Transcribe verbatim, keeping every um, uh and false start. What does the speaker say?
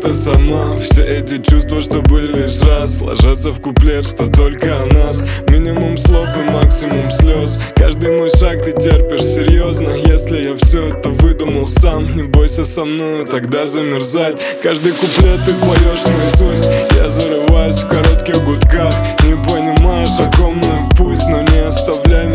это сама. Все эти чувства, что были лишь раз, ложатся в куплет, что только о нас. Минимум слов и максимум слез. Каждый мой шаг ты терпишь серьезно. Если я все это выдумал сам, не бойся со мною тогда замерзать. Каждый куплет ты поешь наизусть. Я зарываюсь в коротких гудках. Не понимаешь, о ком мой путь, но не оставляй